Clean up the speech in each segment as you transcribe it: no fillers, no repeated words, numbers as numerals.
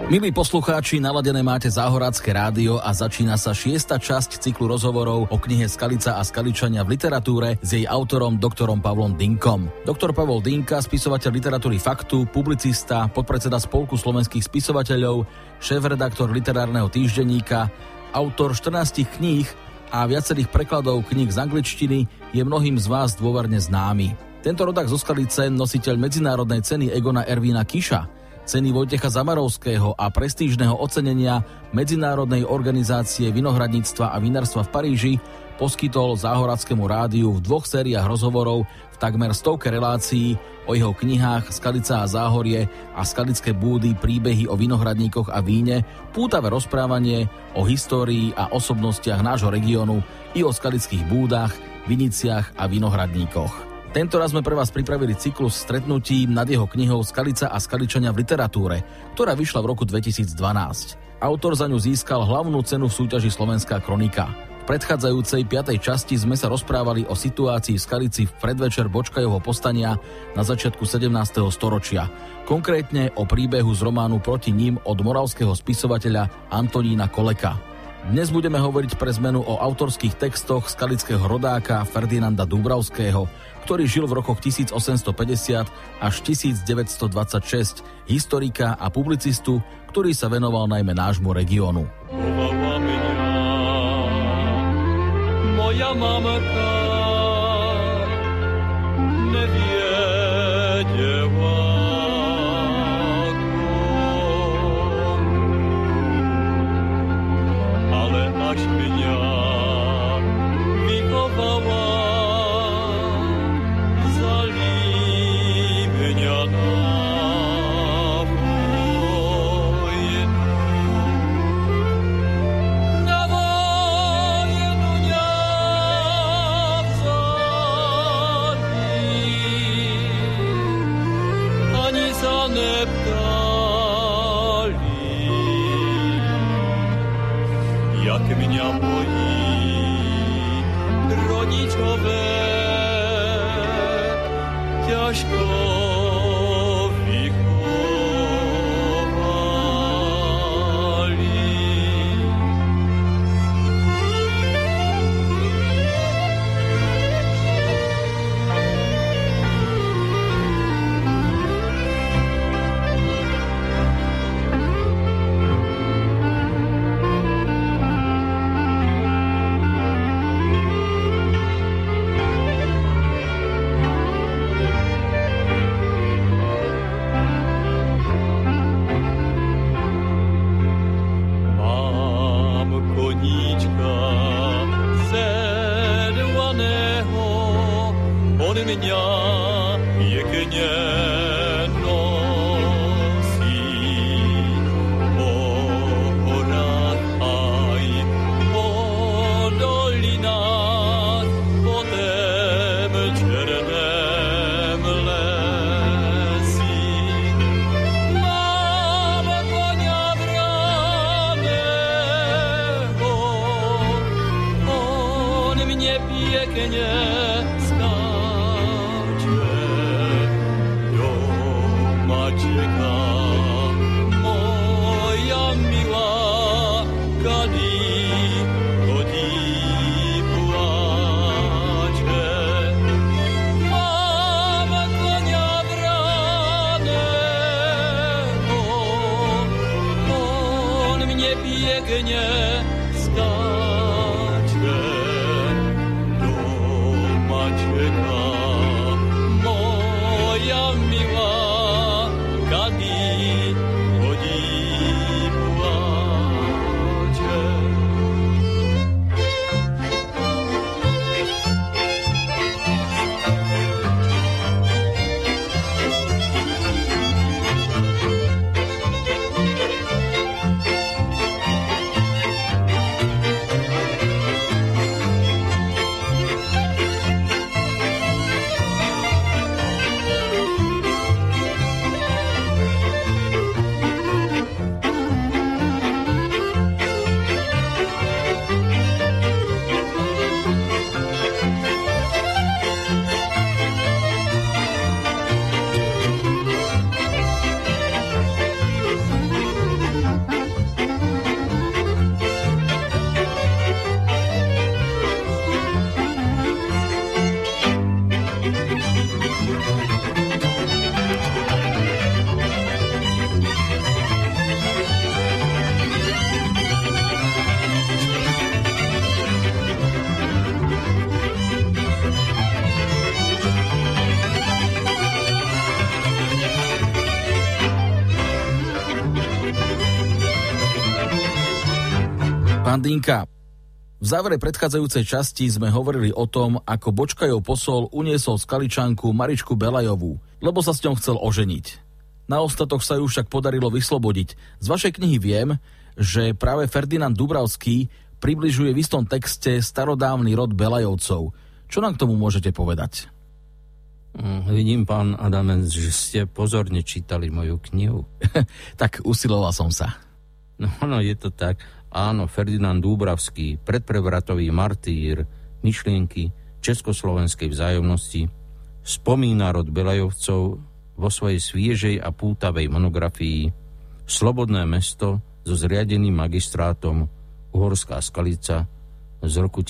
Milí poslucháči, naladené máte Záhorácké rádio a začína sa 6. časť cyklu rozhovorov o knihe Skalica a Skaličania v literatúre s jej autorom doktorom Pavlom Dynkom. Doktor Pavol Dynka, spisovateľ literatúry Faktu, publicista, podpredseda Spolku slovenských spisovateľov, šéfredaktor literárneho týždenníka, autor 14 kníh a viacerých prekladov kníh z angličtiny, je mnohým z vás dôverne známy. Tento rodák zo Skalice, nositeľ medzinárodnej ceny Egona Ervína Kiša, ceny Vojtecha Zamarovského a prestížneho ocenenia Medzinárodnej organizácie vinohradníctva a vinárstva v Paríži, poskytol Záhoráckému rádiu v 2 sériách rozhovorov v takmer 100 relácií o jeho knihách Skalica a Záhorie a Skalické búdy, príbehy o vinohradníkoch a víne, pútavé rozprávanie o histórii a osobnostiach nášho regiónu i o skalických búdach, viniciach a vinohradníkoch. Tento raz sme pre vás pripravili cyklus stretnutí nad jeho knihou Skalica a Skaličania v literatúre, ktorá vyšla v roku 2012. Autor za ňu získal hlavnú cenu v súťaži Slovenská kronika. V predchádzajúcej 5. časti sme sa rozprávali o situácii v Skalici v predvečer Bočkajovho povstania na začiatku 17. storočia. Konkrétne o príbehu z románu Proti ním od moravského spisovateľa Antonína Koleka. Dnes budeme hovoriť pre zmenu o autorských textoch skalického rodáka Ferdinanda Dúbravského, ktorý žil v rokoch 1850 až 1926, historika a publicistu, ktorý sa venoval najmä nášmu regiónu. Moja mamka nevěděla, ale až mě vychovala, jak mě moji rodičové těžko Pán Dinka, v závere predchádzajúcej časti sme hovorili o tom, ako Bočkajov posol uniesol Skaličanku Maričku Belajovú, lebo sa s ňou chcel oženiť. Na ostatok sa ju však podarilo vyslobodiť. Z vašej knihy viem, že práve Ferdinand Dubravský približuje v istom texte starodávny rod Belajovcov. Čo nám k tomu môžete povedať? Vidím, pán Adamec, že ste pozorne čítali moju knihu. Tak usiloval som sa. No, je to tak. Áno, Ferdinand Dúbravský, predprevratový martýr myšlienky československej vzájomnosti, spomína rod Belajovcov vo svojej sviežej a pútavej monografii Slobodné mesto so zriadeným magistrátom Uhorská Skalica z roku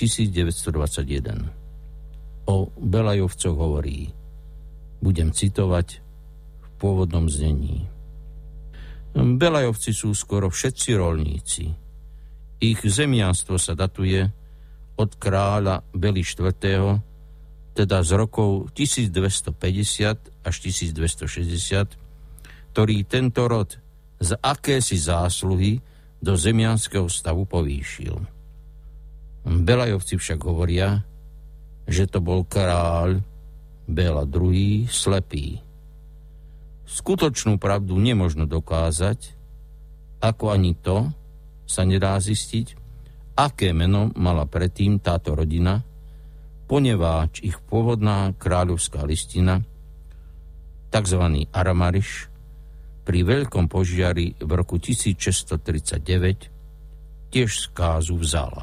1921. O Belajovcoch hovorí, budem citovať v pôvodnom znení. Belajovci sú skoro všetci roľníci. Ich zemianstvo sa datuje od kráľa Bely IV., teda z rokov 1250 až 1260, ktorý tento rod z akési zásluhy do zemianského stavu povýšil. Belajovci však hovoria, že to bol kráľ Béla II. Slepý. Skutočnú pravdu nemožno dokázať, ako ani to sa nedá zistiť, aké meno mala predtým táto rodina, poneváč ich pôvodná kráľovská listina, tzv. Aramariš, pri veľkom požiari v roku 1639 tiež skázu vzala.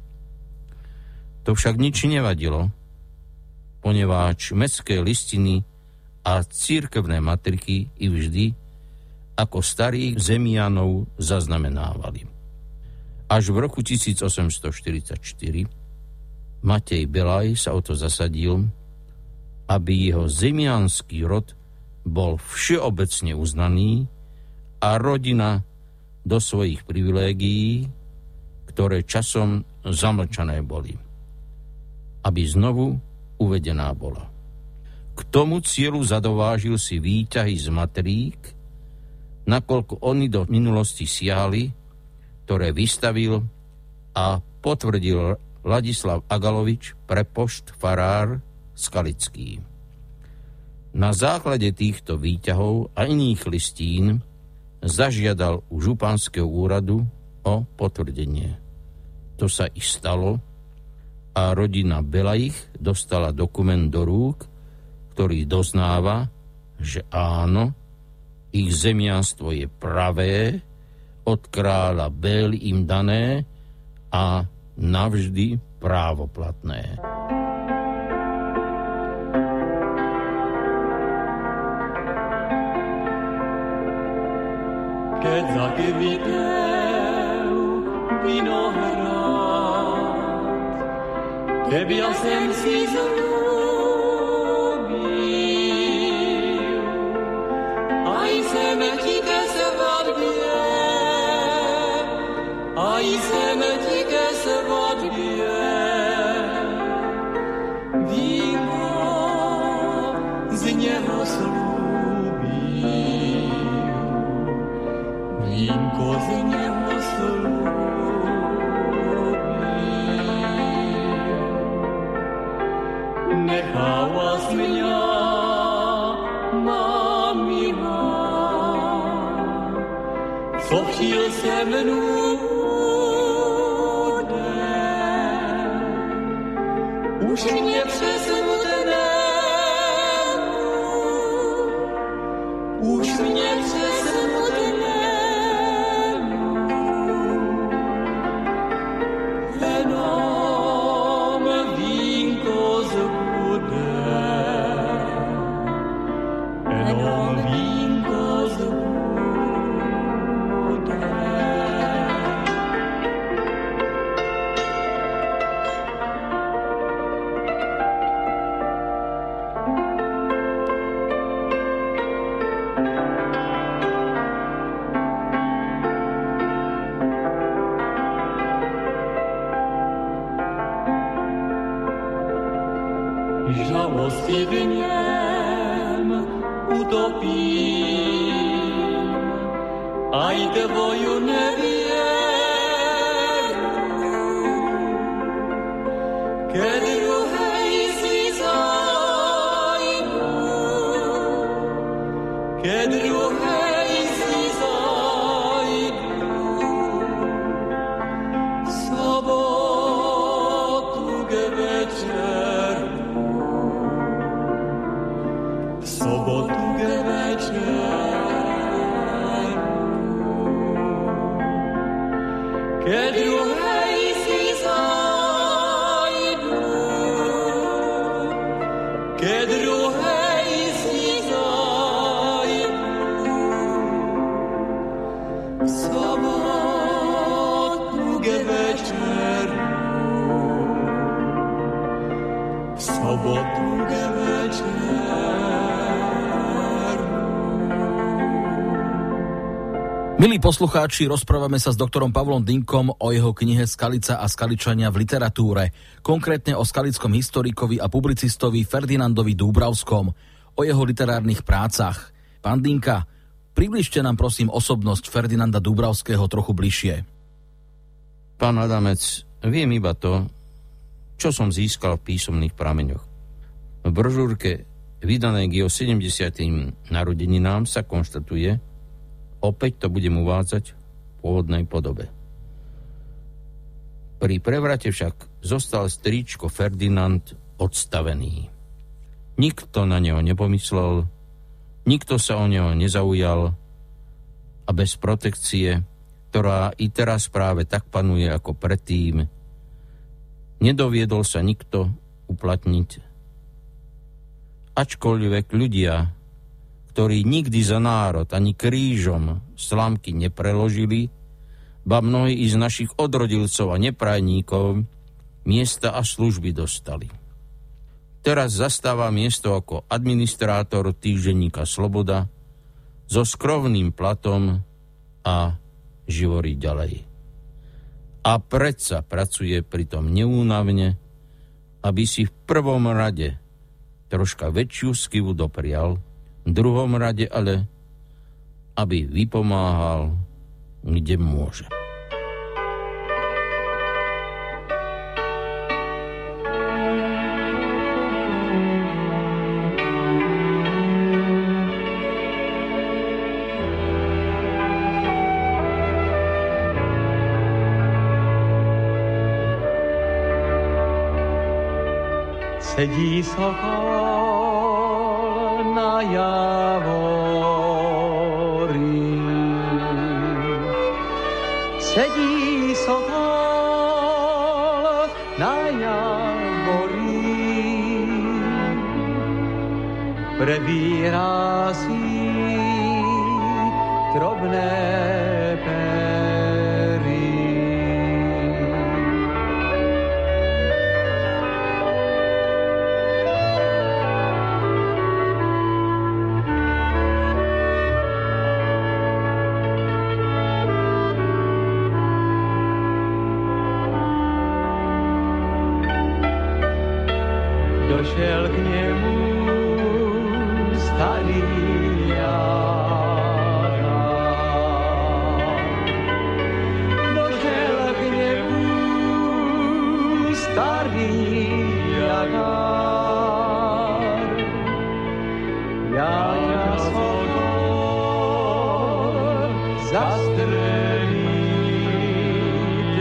To však nič nevadilo, poneváč mestské listiny a cirkevné matriky i vždy ako starých zemianov zaznamenávali. Až v roku 1844 Matej Belaj sa o to zasadil, aby jeho zemianský rod bol všeobecne uznaný a rodina do svojich privilégií, ktoré časom zamlčané boli, aby znovu uvedená bola. K tomu cieľu zadovážil si výťahy z matrík, nakoľko oni do minulosti siahli, ktoré vystavil a potvrdil Ladislav Agalovič, prepošt farár Skalický. Na základe týchto výťahov a iných listín zažiadal u županského úradu o potvrdenie. To sa i stalo a rodina Belajich dostala dokument do rúk, ktorý doznáva, že áno, ich zemianstvo je pravé, od kráľa Bély im dané a navždy právoplatné. Keď zakvitel vinohrad, tebia sem si zalúbil, aj sem ti ke svadbie, aj sem ti ke svadbie, víno z neho slúbil. Vínko z neho slúbil. Necháva z mňa mamina, co chtěl se mnou den. Už mě přesmutnému, už mě přesmutnému, žalosti v něm utopím, aj tvoju nevěru. ke druhej si zajdu, ke druhej si zajdu. Sobotnú ke večeru, sobotnú ke večeru. Milí poslucháči, rozprávame sa s doktorom Pavlom Dynkom o jeho knihe Skalica a Skaličania v literatúre, konkrétne o skalickom historikovi a publicistovi Ferdinandovi Dúbravskom, o jeho literárnych prácach. Pán Dynka, približte nám prosím osobnosť Ferdinanda Dúbravského trochu bližšie. Pán Adamec, viem iba to, čo som získal v písomných prameňoch. V brožúrke vydanej k jeho 70. narodeninám sa konštatuje, opäť to budem uvádzať v pôvodnej podobe. Pri prevrate však zostal strýčko Ferdinand odstavený. Nikto na neho nepomyslel, nikto sa o neho nezaujal a bez protekcie, ktorá i teraz práve tak panuje ako predtým, nedoviedol sa nikto uplatniť. Ačkoľvek ľudia, ktorí nikdy za národ ani krížom slámky nepreložili, ba mnohí i z našich odrodilcov a neprajníkov miesta a služby dostali. Teraz zastáva miesto ako administrátor týždenníka Sloboda so skromným platom a živorí ďalej. A predsa pracuje pritom neúnavne, aby si v prvom rade troška väčšiu skivu doprial, v druhom rade ale, aby vypomáhal, kde môže. Sedí sokol na javori, sedí sokol na javori, prebírá si drobné pery. Došel k nemu starý Jagár. Došel k nemu starý Jagár. Ja ťa sokol zastreliť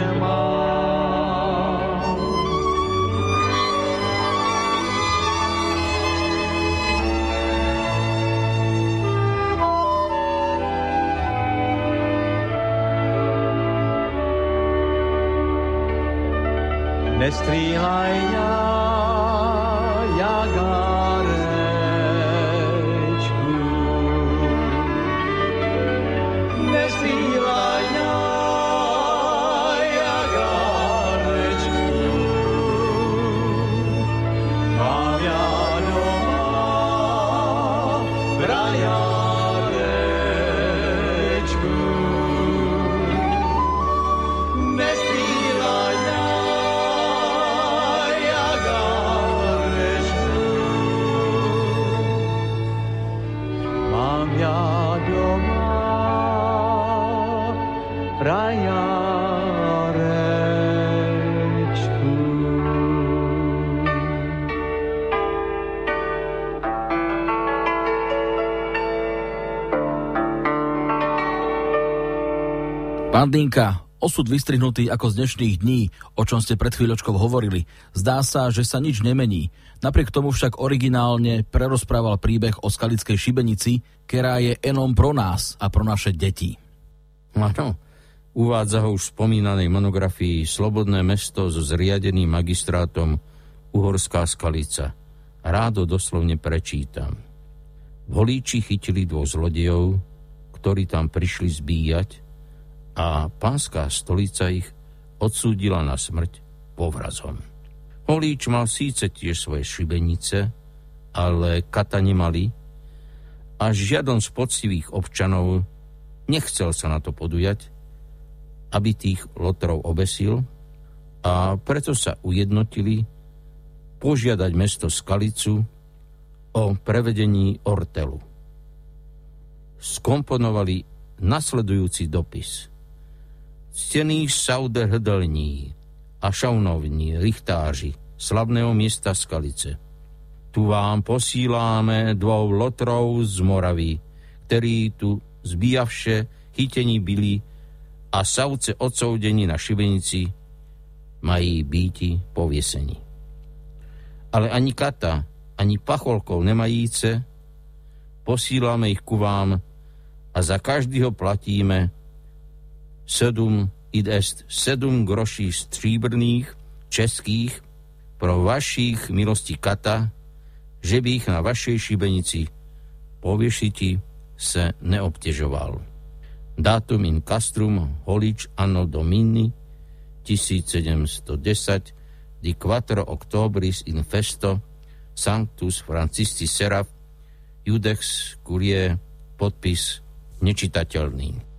mám. Nestříhaj ňa, Jagarečku. Nestříhaj ňa, Jagarečku. Mám ja doma Brajarečku. Nestříhaj ňa, Brajarečku. Pán Dynka, osud vystrihnutý ako z dnešných dní, o čom ste pred chvíľočkou hovorili, zdá sa, že sa nič nemení. Napriek tomu však originálne prerozprával príbeh o skalickej šibenici, ktorá je enom pro nás a pro naše deti. Áno, Uvádza ho už v spomínanej monografii Slobodné mesto so zriadeným magistrátom Uhorská Skalica. Rádo doslovne prečítam. V Holíči chytili 2 zlodejov, ktorí tam prišli zbíjať, a Panská stolica ich odsúdila na smrť povrazom. Holíč mal síce tiež svoje šibenice, ale kata nemali, a žiaden z poctivých občanov nechcel sa na to podujať, aby tých lotrov obesil, a preto sa ujednotili požiadať mesto Skalicu o prevedení ortelu. Skomponovali nasledujúci dopis. Ctení sauderhdelní a šaunovní richtáři slavného miesta Skalice. Tu vám posíláme 2 lotrov z Moravy, ktorí tu zbíjavše chytení byli a savce odsoudení na šibenici mají býti poviesení. Ale ani kata, ani pacholkov nemajíce, posíláme ich ku vám a za každého platíme 7 groší stříbrných českých pro vašich milostí kata, že by ich na vašej šibenici poviešiti se neobtežoval. Datum in castrum Holíč anno Domini 1710 di 4 octobris in festo Sanctus Francisci Seraf Judex Curie, podpis nečitateľný.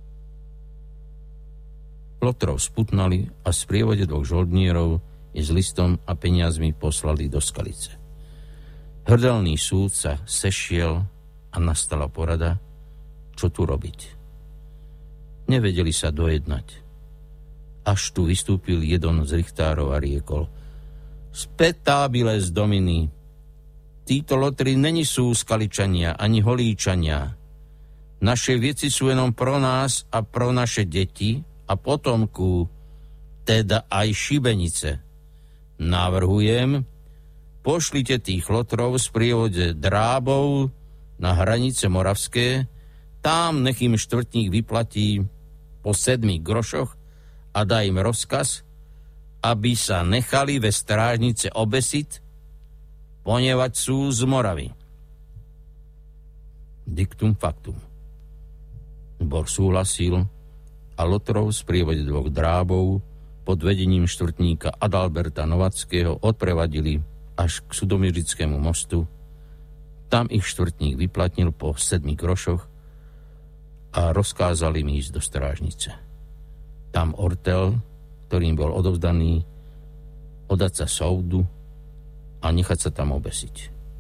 Lotrov sputnali a v sprievode 2 žoldnierov i s listom a peniazmi poslali do Skalice. Hrdelný súd sa sešiel a nastala porada, čo tu robiť. Nevedeli sa dojednať. Až tu vystúpil jeden z richtárov a riekol: Spettabiles domini, títo lotry není sú Skaličania ani Holíčania. Naše veci sú jenom pro nás a pro naše deti a potomku, teda aj šibenice. Navrhujem, pošlite tých lotrov v sprievode drábov na hranice moravské, tam nech im štvrtník vyplatí po 7 grošoch a dá im rozkaz, aby sa nechali ve strážnice obesiť, ponieważ sú z Moravy. Dictum factum. Zbor súhlasil a lotrov v sprievode 2 drábov pod vedením štvrtníka Adalberta Novackého odprevadili až k Sudomirickému mostu. Tam ich štvrtník vyplatnil po 7 grošoch a rozkázal im ísť do strážnice. Tam ortel, ktorým bol odovzdaný, odať sa soudu a nechať sa tam obesiť.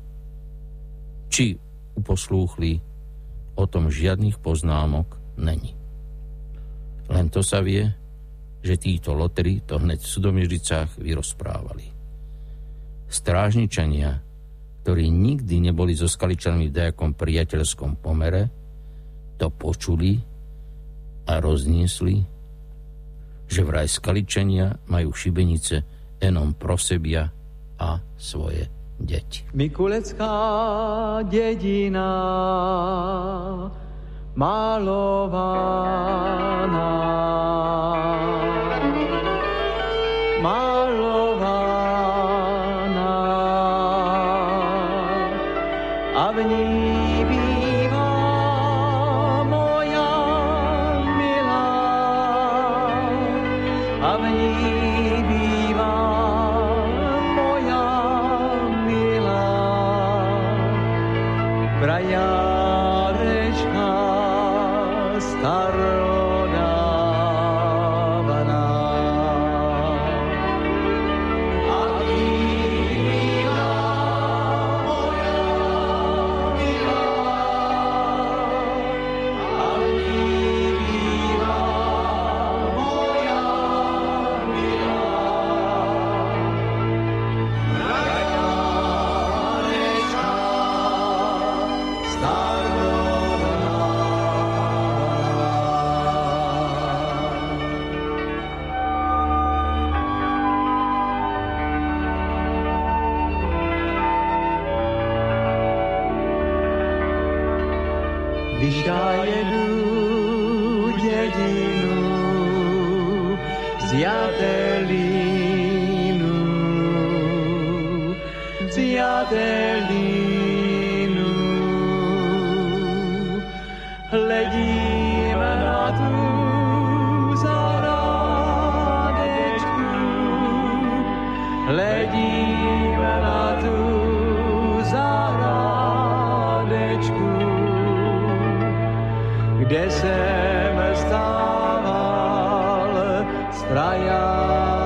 Či uposlúchli, o tom žiadnych poznámok není. Len to sa vie, že títo lotry to hneď v Sudomiricách vyrozprávali. Strážničania, ktorí nikdy neboli so Skaličanmi v nejakom priateľskom pomere, to počuli a rozniesli, že vraj Skaličania majú šibenice jenom pro sebia a svoje deti. Mikulecká dedina malovaná, a v ní bývá moja milá, a v ní bývá moja milá, brajárečka starodávaná. A v ní bývá moja milá, a v ní bývá moja milá, brajárečka když já jedu dědinu Adelinu, hledíme na tú zahrádečku, hledíme na tú zahrádečku, kde sem stával strajanečku.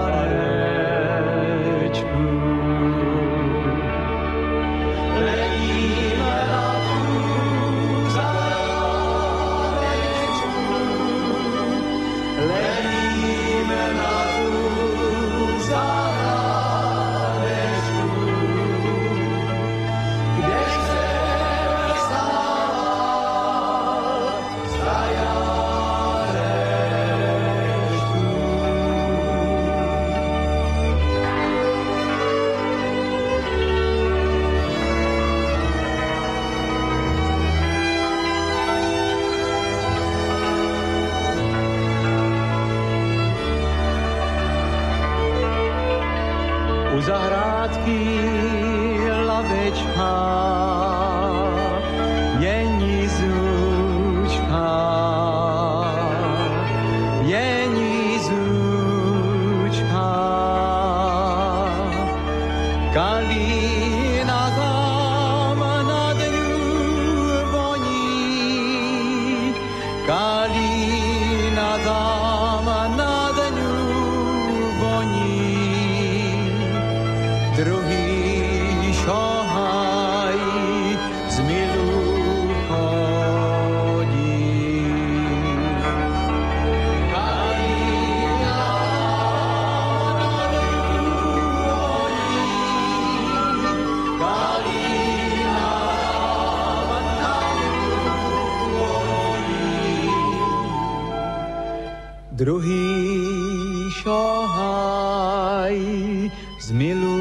Zahrádky lavečka, není zúčka, kalína tam nad ňu voní, kalína tam nad ňu voní. Druhý šohaj z milu chodí. Kalína nad ňu voní, kalína tam nad ňu voní. Druhý šohaj z milu.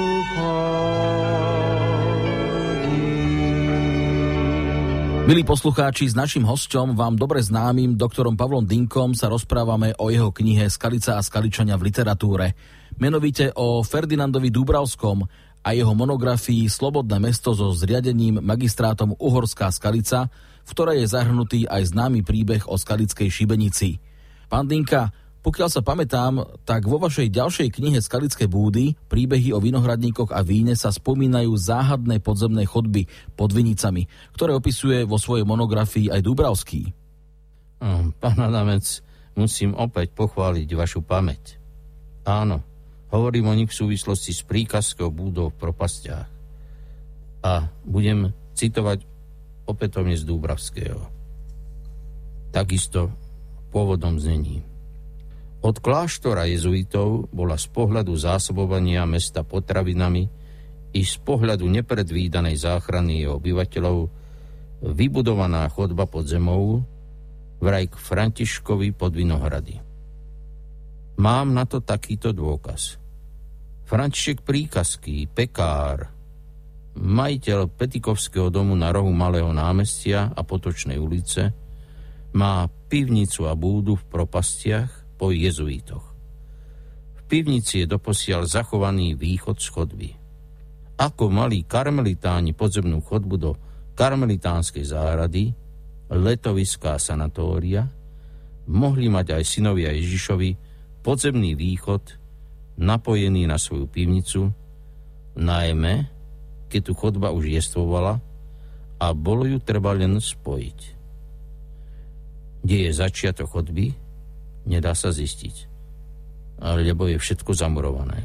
Milí poslucháči, s naším hosťom, vám dobre známym doktorom Pavlom Dinkom sa rozprávame o jeho knihe Skalica a skaličania v literatúre. Menovite o Ferdinandovi Dúbravskom a jeho monografii Slobodné mesto so zriadením magistrátom Uhorská Skalica, v ktorej je zahrnutý aj známy príbeh o skalickej šibenici. Pán Dinka, pokiaľ sa pamätám, tak vo vašej ďalšej knihe Skalické búdy, príbehy o vinohradníkoch a víne, sa spomínajú záhadné podzemné chodby pod vinicami, ktoré opisuje vo svojej monografii aj Dúbravský. Pán Adamec, musím opäť pochváliť vašu pamäť. Áno, hovorím o nich v súvislosti s príkazkou búdou v propastiach. A budem citovať opätovne z Dúbravského. Takisto v pôvodnom znení. Od kláštora jezuitov bola z pohľadu zásobovania mesta potravinami i z pohľadu nepredvídanej záchrany jeho obyvateľov vybudovaná chodba pod zemou vraj k Františkovi pod Vinohrady. Mám na to takýto dôkaz. František Príkazký, pekár, majiteľ Petikovského domu na rohu Malého námestia a Potočnej ulice, má pivnicu a búdu v propastiach po jezuitoch. V pivnici je doposiaľ zachovaný východ z chodby. Ako mali karmelitáni podzemnú chodbu do karmelitánskej záhrady, letoviská sanatória, mohli mať aj synovia Ježišovi podzemný východ napojený na svoju pivnicu, najmä keď tu chodba už jestvovala a bolo ju treba len spojiť. Kde je začiatok chodby, nedá sa zistiť, lebo je všetko zamurované.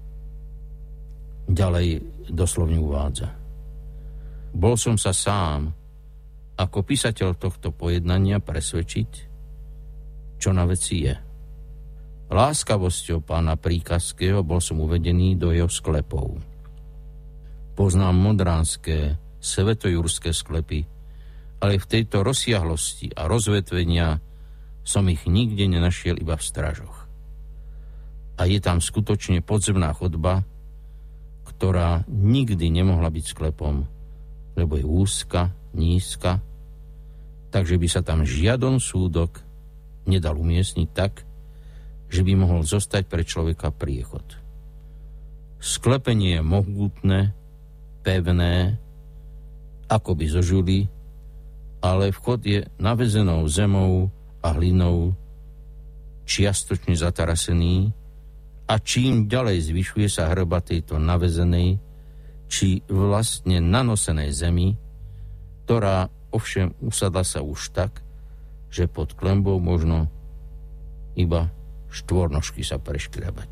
Ďalej doslovne uvádza. Bol som sa sám ako písateľ tohto pojednania presvedčiť, čo na veci je. Láskavosťou pána Príkazského bol som uvedený do jeho sklepov. Poznám modránske, svetojurské sklepy, ale v tejto rozsiahlosti a rozvetvenia som ich nikde nenašiel, iba v Stražoch. A je tam skutočne podzemná chodba, ktorá nikdy nemohla byť sklepom, lebo je úzka, nízka, takže by sa tam žiaden súdok nedal umiestniť tak, že by mohol zostať pre človeka priechod. Sklepenie je mohutné, pevné, ako by zo žuly, ale vchod je navezenou zemou a hlinou, čiastočne zatarasený, a čím ďalej zvyšuje sa hrba tejto navezenej, či vlastne nanosenej zemi, ktorá ovšem usadla sa už tak, že pod klenbou možno iba štvornožky sa preškriabať.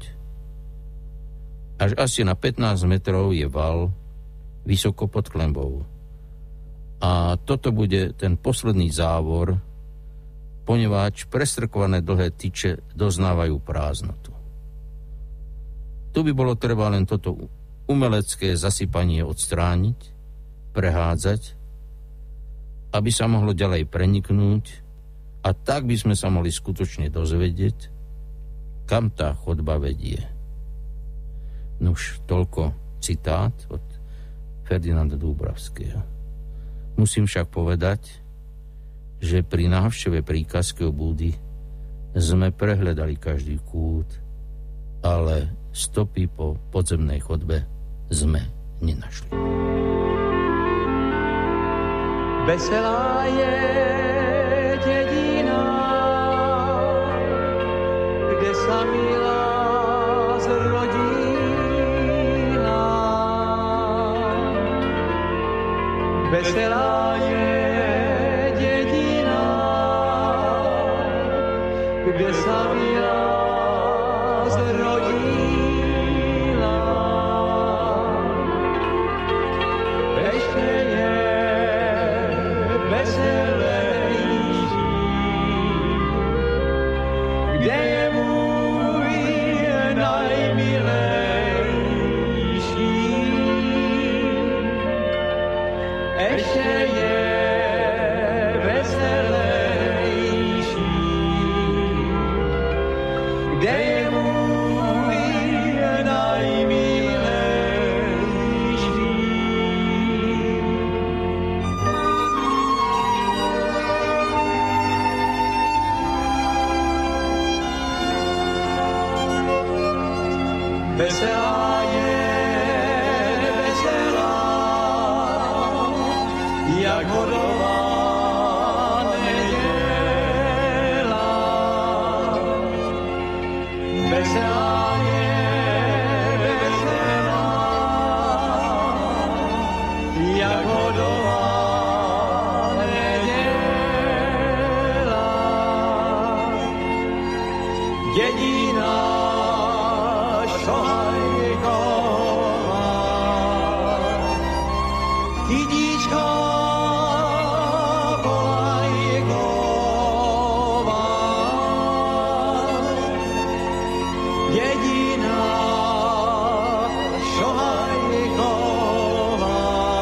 Až asi na 15 metrov je val vysoko pod klenbou. A toto bude ten posledný závor, poneváč prestrkované dlhé tyče doznávajú prázdnotu. Tu by bolo treba len toto umelecké zasypanie odstrániť, prehádzať, aby sa mohlo ďalej preniknúť, a tak by sme sa mohli skutočne dozvedieť, kam tá chodba vedie. Nuž, toľko citát od Ferdinanda Dúbravského. Musím však povedať, že pri návšteve Príkazského Búdy sme prehľadali každý kút, ale stopy po podzemnej chodbe sme nenašli. Veselá je dedina, kde sa milá zrodila. Veselá je dedina, kde sa milá zrodila. Ešte je veselejší, kde je môj najmilejší. Ešte je veselejší, kde je môj najmilejší. Veselá je, veselá, jak hodová neděla. Veselá je, veselá, jak hodová neděla. Dedina Šohajková, kydička Polajková, dedina Šohajková,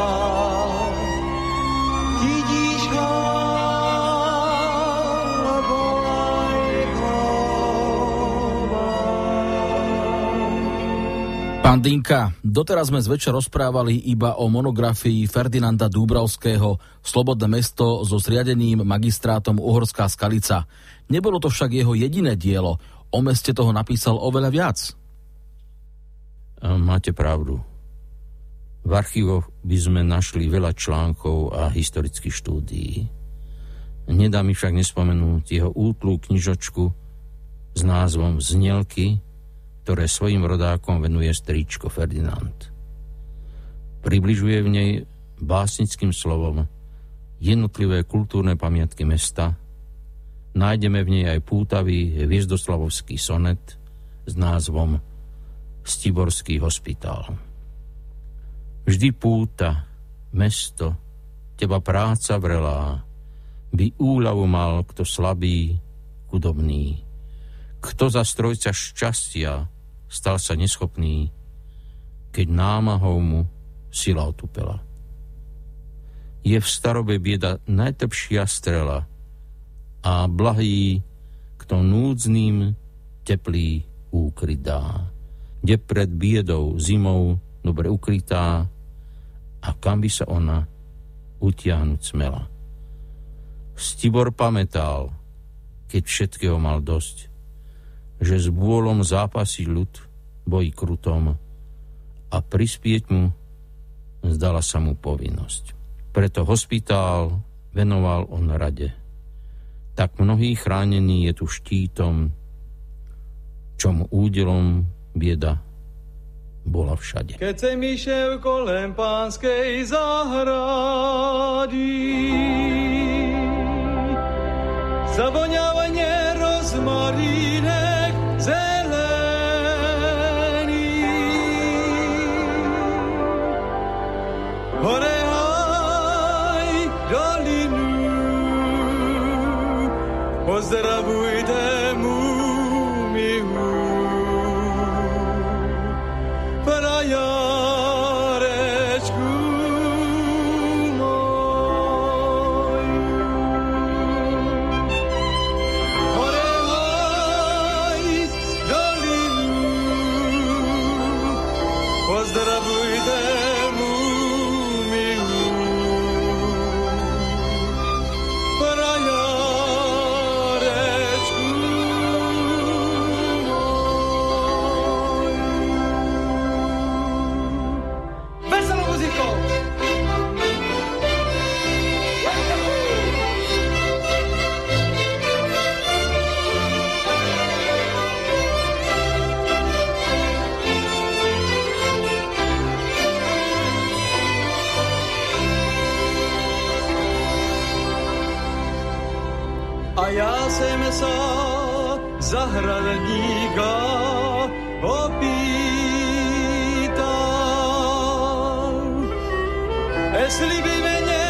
kydička Pán Dinka, doteraz sme zvečer rozprávali iba o monografii Ferdinanda Dúbravského Slobodné mesto so zriadením magistrátom Uhorská Skalica. Nebolo to však jeho jediné dielo. O meste toho napísal oveľa viac. Máte pravdu. V archívoch by sme našli veľa článkov a historických štúdií. Nedá mi však nespomenúť jeho útlú knižočku s názvom Znielky, ktoré svojim rodákom venuje strýčko Ferdinand. Približuje v nej básnickým slovom jednotlivé kultúrne pamiatky mesta. Nájdeme v nej aj pútavý hviezdoslavovský sonet s názvom Stiborský hospitál. Vždy púta, mesto, teba práca vrelá, by úľavu mal kto slabý, chudobný. Kto za strojca šťastia stal sa neschopný, keď námahou mu sila otupela. Je v starobe bieda najtrpšia strela a blahý, kto núdznym teplý úkryt dá, kde pred biedou zimou dobre ukrytá a kam by sa ona utiahnuť smela. Stibor pamätal, keď všetkého mal dosť, že s bôlom zápasí ľud boji krutom a prispieť mu zdala sa mu povinnosť. Preto hospitál venoval on rade. Tak mnohý chránený je tu štítom, čomu údelom bieda bola všade. Keď sem išiel kolem Pánskej záhrady, zavoňávanie rozmarínek zelený. Hore haj dolinu, pozdravujte mumihu. Prajarečku moju. Hore haj dolinu, pozdravujte mumihu. Prajarečku moju. Veselou muzikou! A ja sem sa zahradníka opýtal, jestli by mene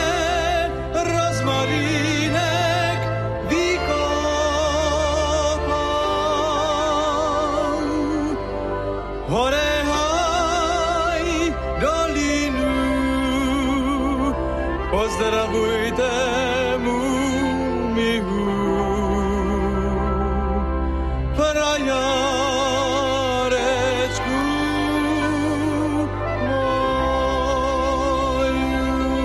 rozmarínek vykopal. Hore haj dolinu, pozdravujte mumihu. Prajarečku moju.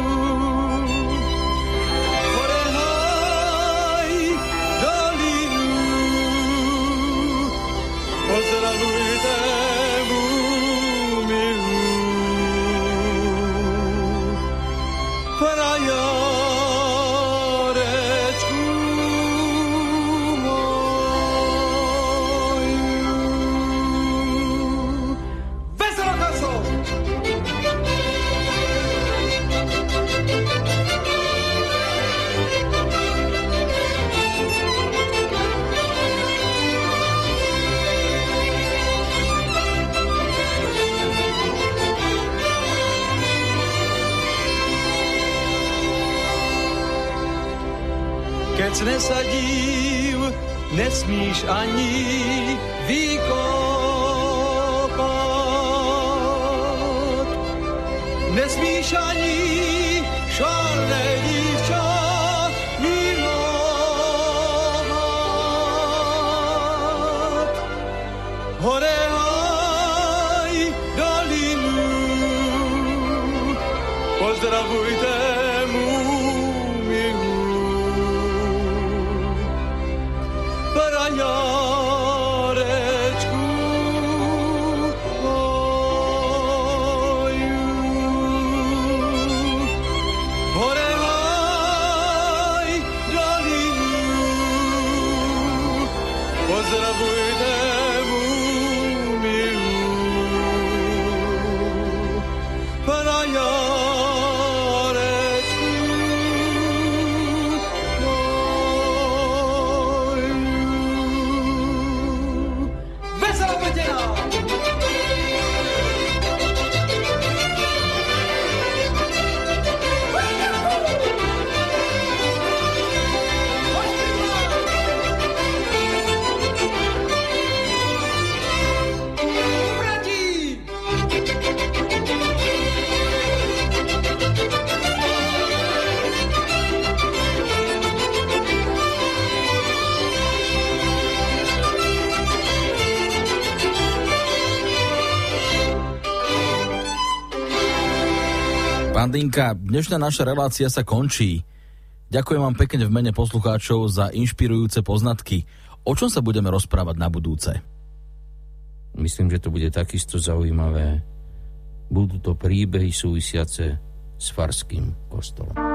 Hore haj dolinu, pozdravujte mumihu. Prajarečku moju. Veselá kasou! Keď nesadív, nesmíš ani vykopať. Nesmíš ani švarné dívča milovat. Hore haj dolinu, pozdravujte mumihu. Prajarečku moju. Hore haj dolinu, pozdravujte mumihu. Prajarečku moju. Veselá potená! Pán Dinka, dnešná naša relácia sa končí. Ďakujem vám pekne v mene poslucháčov za inšpirujúce poznatky. O čom sa budeme rozprávať na budúce? Myslím, že to bude takisto zaujímavé. Budú to príbehy súvisiace s farským kostolom.